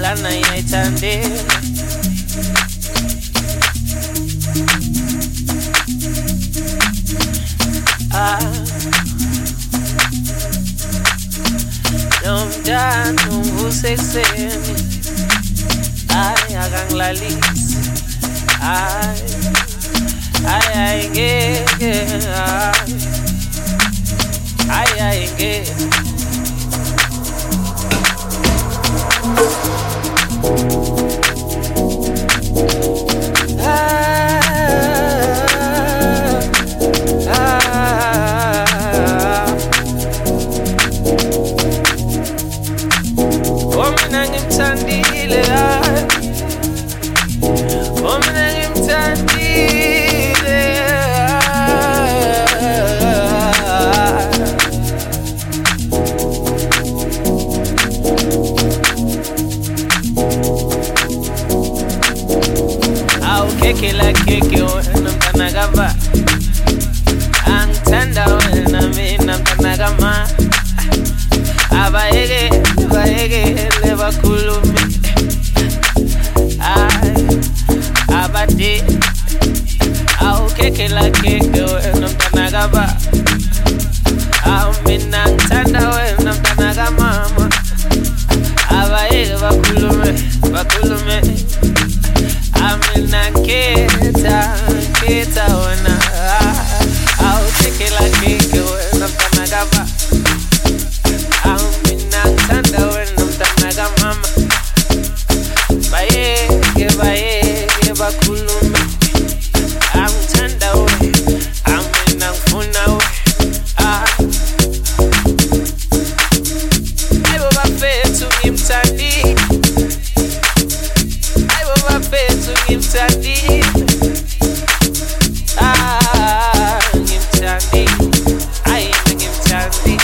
lana yayithandela. Nomdano usekuseni, akangilalisi, ngeke, ngeke. Kila keke wena mtanagava, angithanda wena mina mtanagama. Abayeke bakhulume, abade. Keke la keke wena mtanagava, mina ngithanda wena mtanagama. Abayeke bakhulume. Amina nketa wena, awuthekela keke wena mtanagava. Amina ngithanda wena mtanagamama. Bayeke bakhulume. Angithanda wena, amina ngifuna wena. Ayibo bafethu ngimthandile, ngimthandile, ngimthandile,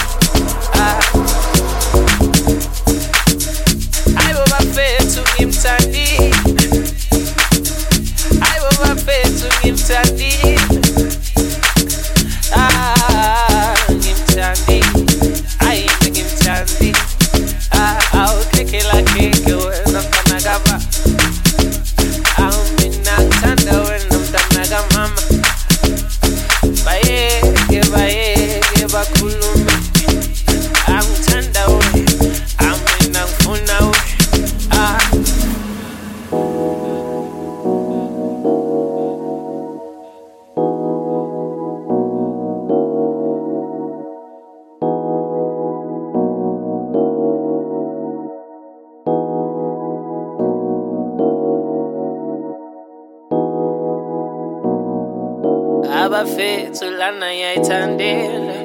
ayibo bafethu ngimthandile, ayibo bafethu ngimthandile, ngimthandile, awuthekela keke wena mtanagava. Bayeke bakhulume. Angithanda wena, amina ngifuna wena. Abafethu lana yayithandela.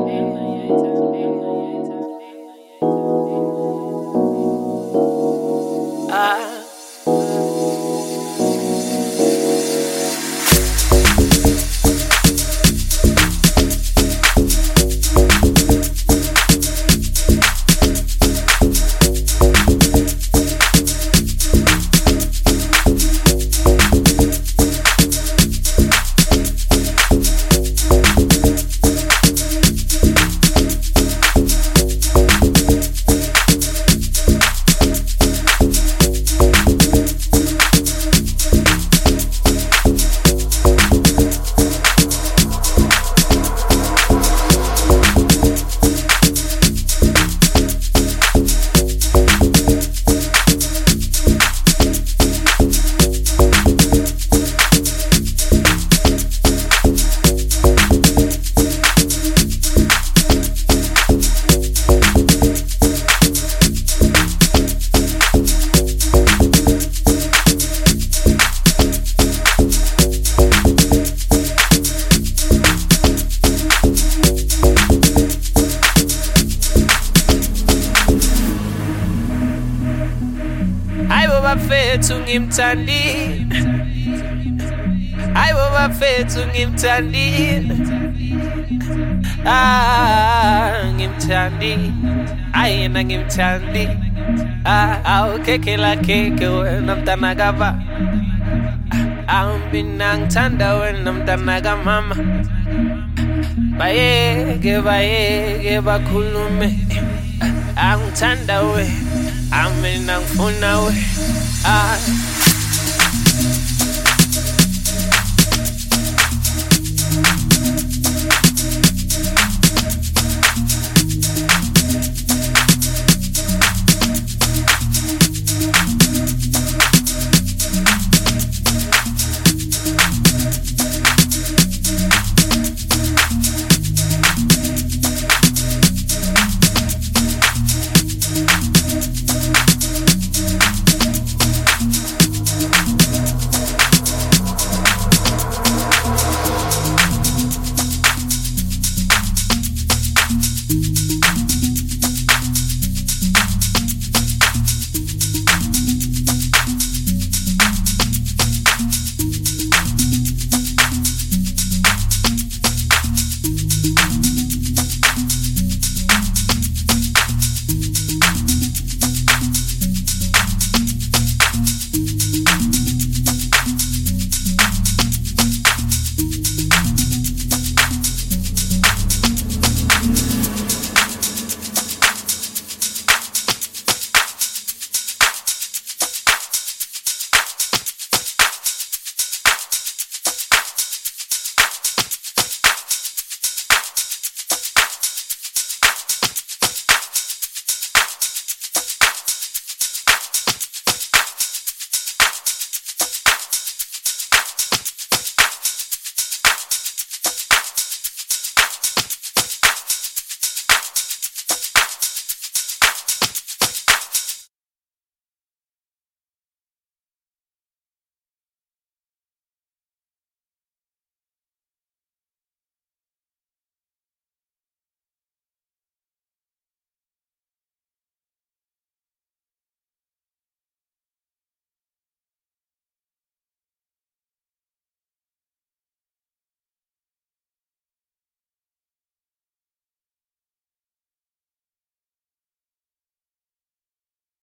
bafethu ngimthandile, ayibo bafethu ngimthandile, ngimthandile, ayena ngimthandile, awukhekhe khekhe wena mntana kaba, mina ngithanda wena mntana kamama. Bayeke bakhulume, angithanda wena, Amina ngifuna we